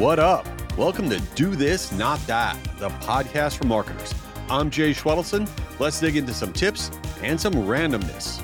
What up? Welcome to Do This, Not That, the podcast for marketers. I'm Jay Schwedelson. Let's dig into some tips and some randomness.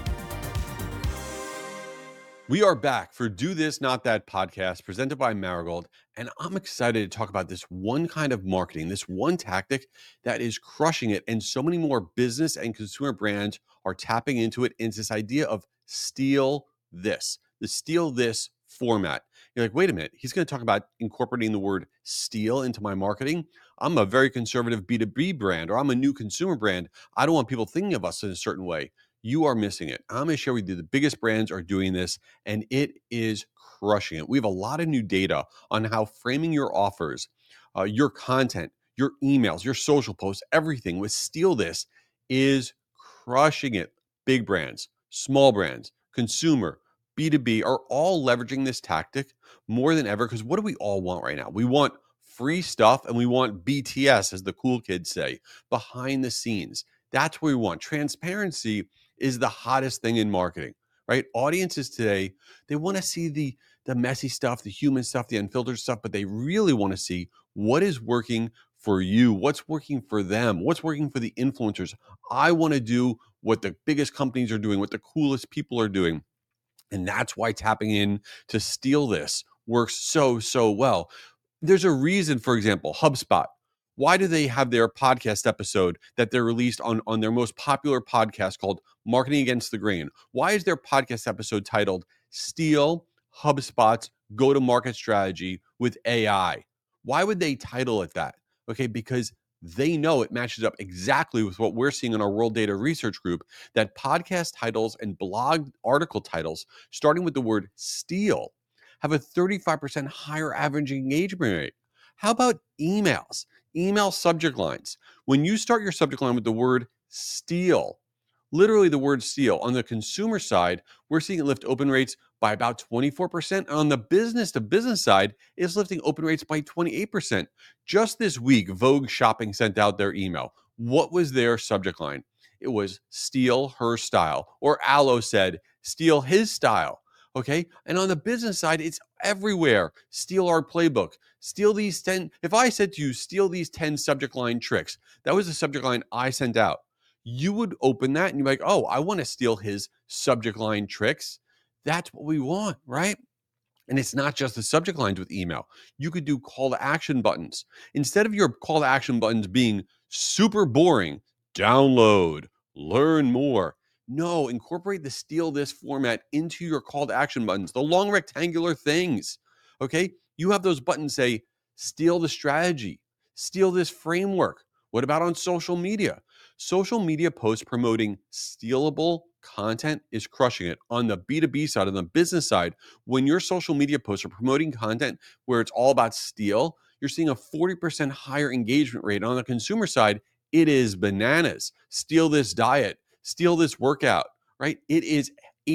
We are back for Do This, Not That podcast presented by Marigold, and I'm excited to talk about this one kind of marketing, this one tactic that is crushing it, and so many more business and consumer brands are tapping into it. It's this idea of steal this, the steal this format. You're like, wait a minute, he's going to talk about incorporating the word steal into my marketing. I'm a very conservative B2B brand, or I'm a new consumer brand. I don't want people thinking of us in a certain way. You are missing it. I'm going to share with you the biggest brands are doing this, and it is crushing it. We have a lot of new data on how framing your offers, your content, your emails, your social posts, everything with Steal This is crushing it. Big brands, small brands, consumer, B2B are all leveraging this tactic more than ever, because what do we all want right now? We want free stuff, and we want BTS, as the cool kids say, behind the scenes. That's what we want. Transparency is the hottest thing in marketing, right? Audiences today, they want to see the messy stuff, the human stuff, the unfiltered stuff, but they really want to see what is working for you, what's working for them, what's working for the influencers. I want to do what the biggest companies are doing, what the coolest people are doing. And that's why tapping in to Steal This works so well. There's a reason, for example, HubSpot. Why do they have their podcast episode that they're released on their most popular podcast called Marketing Against the Grain? Why is their podcast episode titled Steal HubSpot's Go-to-Market Strategy with AI? Why would they title it that? Okay, because they know it matches up exactly with what we're seeing in our World Data Research Group, that podcast titles and blog article titles, starting with the word steal, have a 35% higher average engagement rate. How about emails? Email subject lines. When you start your subject line with the word steal, literally the word steal, on the consumer side, we're seeing it lift open rates by about 24%. On the business to business side, it's lifting open rates by 28%. Just this week, Vogue Shopping sent out their email. What was their subject line? It was steal her style, or Aloe said, steal his style. Okay. And on the business side, it's everywhere. Steal our playbook. Steal these 10. If I said to you, steal these 10 subject line tricks, that was the subject line I sent out. You would open that and you're like, oh, I want to steal his subject line tricks. That's what we want, right? And it's not just the subject lines with email. You could do call to action buttons. Instead of your call to action buttons being super boring, download, learn more. No, incorporate the Steal This format into your call to action buttons, the long rectangular things. Okay. You have those buttons say, steal the strategy, steal this framework. What about on social media? Social media posts promoting stealable content is crushing it. On the B2B side, on the business side, when your social media posts are promoting content where it's all about steal, you're seeing a 40% higher engagement rate. On the consumer side, it is bananas. Steal this diet, steal this workout, right? It is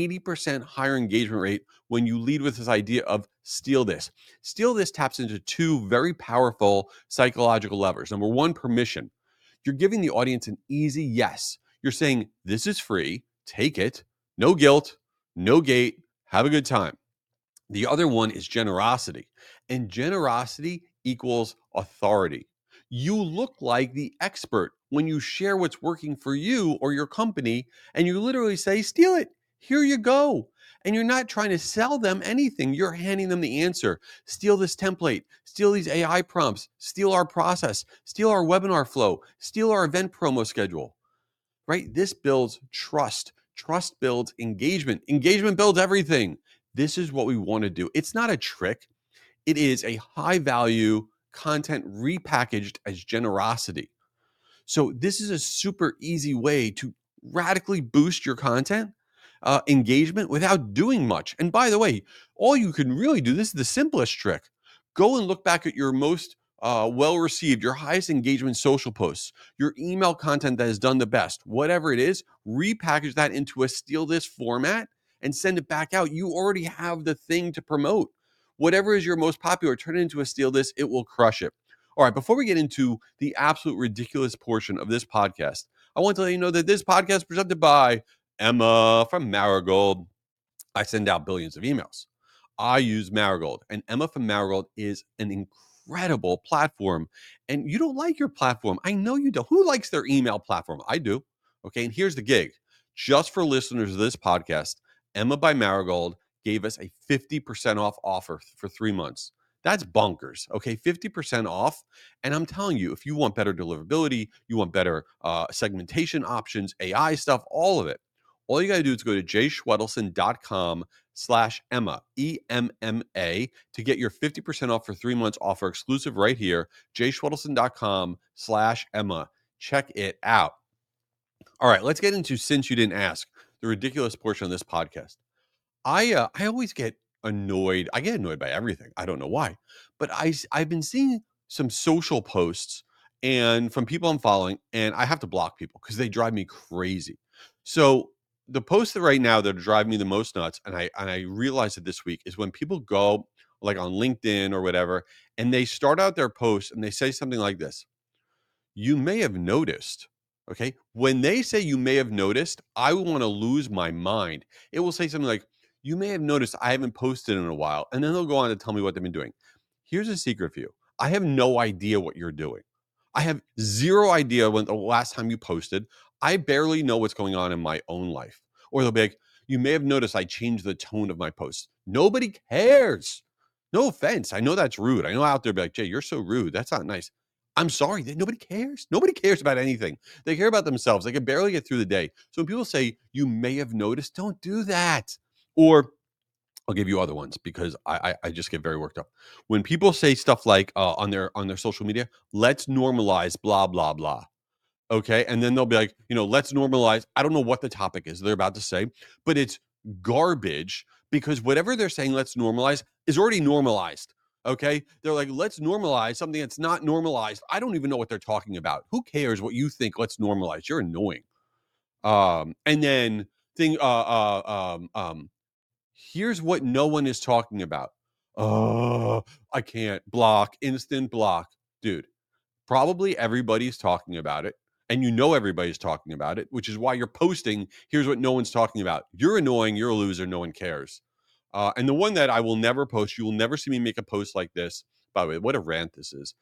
80% higher engagement rate when you lead with this idea of steal this. Steal this taps into two very powerful psychological levers. Number one, permission. You're giving the audience an easy yes. You're saying, this is free, take it, no guilt, no gate, have a good time. The other one is generosity, and generosity equals authority. You look like the expert when you share what's working for you or your company, and you literally say, steal it, here you go. And you're not trying to sell them anything. You're handing them the answer. Steal this template, steal these AI prompts, steal our process, steal our webinar flow, steal our event promo schedule, right? This builds trust. Trust builds engagement. Engagement builds everything. This is what we want to do. It's not a trick. It is a high value content repackaged as generosity. So this is a super easy way to radically boost your content engagement without doing much. And by the way, all you can really do, this is the simplest trick. Go and look back at your most well-received, your highest engagement social posts, your email content that has done the best, whatever it is, repackage that into a Steal This format and send it back out. You already have the thing to promote. Whatever is your most popular, turn it into a Steal This, it will crush it. All right, before we get into the absolute ridiculous portion of this podcast, I want to let you know that this podcast is presented by Emma from Marigold. I send out billions of emails. I use Marigold, and Emma from Marigold is an incredible platform and you don't like your platform. I know you don't. Who likes their email platform? I do. Okay. And here's the gig. Just for listeners of this podcast, Emma by Marigold gave us a 50% off offer for 3 months. That's bonkers. Okay. 50% off. And I'm telling you, if you want better deliverability, you want better segmentation options, AI stuff, all of it, all you got to do is go to jschwedelson.com/Emma, EMMA, to get your 50% off for 3 months offer exclusive right here, jschwedelson.com/Emma. Check it out. All right, let's get into Since You Didn't Ask, the ridiculous portion of this podcast. I always get annoyed. I get annoyed by everything. I don't know why, but I've been seeing some social posts and from people I'm following, and I have to block people because they drive me crazy. So the posts that right now that are driving me the most nuts, and I realized it this week, is when people go like on LinkedIn or whatever, and they start out their post and they say something like this: "You may have noticed." Okay. When they say you may have noticed, I want to lose my mind. It will say something like, "You may have noticed I haven't posted in a while." And then they'll go on to tell me what they've been doing. Here's a secret for you. I have no idea what you're doing. I have zero idea when the last time you posted. I barely know what's going on in my own life. Or they'll be like, "You may have noticed I changed the tone of my posts." Nobody cares. No offense. I know that's rude. I know out there be like, "Jay, you're so rude. That's not nice." I'm sorry. Nobody cares. Nobody cares about anything. They care about themselves. They can barely get through the day. So when people say, "You may have noticed," don't do that. Or I'll give you other ones because I just get very worked up. When people say stuff like on their social media, "Let's normalize blah, blah, blah." Okay. And then they'll be like, "Let's normalize." I don't know what the topic is they're about to say, but it's garbage because whatever they're saying, "Let's normalize," is already normalized. Okay. They're like, "Let's normalize something that's not normalized." I don't even know what they're talking about. Who cares what you think? Let's normalize. You're annoying. And then thing, here's what no one is talking about. Oh, I can't block, instant block. Dude, probably everybody's talking about it. And everybody's talking about it, which is why you're posting, "Here's what no one's talking about." You're annoying. You're a loser. No one cares. And the one that I will never post, you will never see me make a post like this. By the way, what a rant this is.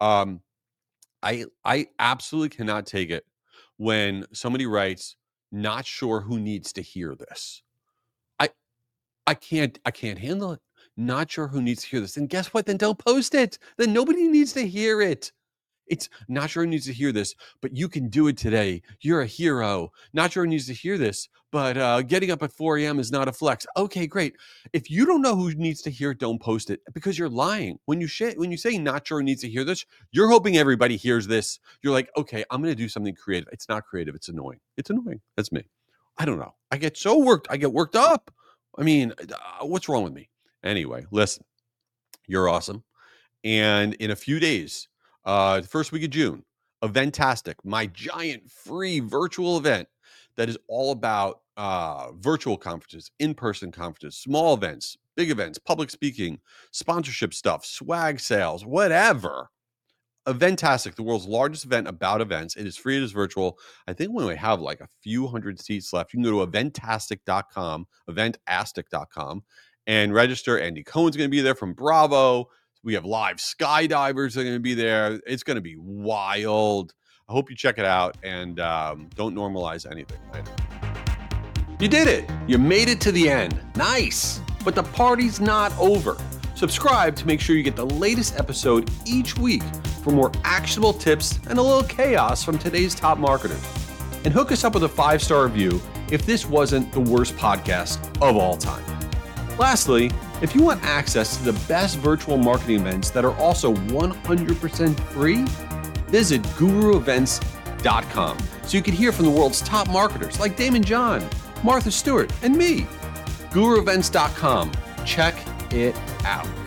I absolutely cannot take it when somebody writes, "Not sure who needs to hear this." I can't handle it. Not sure who needs to hear this. And guess what? Then don't post it. Then nobody needs to hear it. It's not sure who needs to hear this, but you can do it today. You're a hero. Not sure who needs to hear this, but getting up at 4 a.m. is not a flex. Okay, great. If you don't know who needs to hear it, don't post it because you're lying. When you say not sure who needs to hear this, you're hoping everybody hears this. You're like, "Okay, I'm going to do something creative." It's not creative. It's annoying. It's annoying. That's me. I don't know. I get worked up. I mean, what's wrong with me? Anyway, listen, you're awesome. And in a few days, the first week of June, Eventastic, my giant free virtual event that is all about virtual conferences, in-person conferences, small events, big events, public speaking, sponsorship stuff, swag sales, whatever. Eventastic, the world's largest event about events. It is free. It is virtual. I think we only have like a few hundred seats left. You can go to eventastic.com, eventastic.com, and register. Andy Cohen's going to be there from Bravo. We have live skydivers that are going to be there. It's going to be wild. I hope you check it out and don't normalize anything. Later. You did it. You made it to the end. Nice. But the party's not over. Subscribe to make sure you get the latest episode each week for more actionable tips and a little chaos from today's top marketers. And hook us up with a 5-star review if this wasn't the worst podcast of all time. Lastly, if you want access to the best virtual marketing events that are also 100% free, visit guruevents.com so you can hear from the world's top marketers like Damon John, Martha Stewart, and me. guruevents.com. Check it out.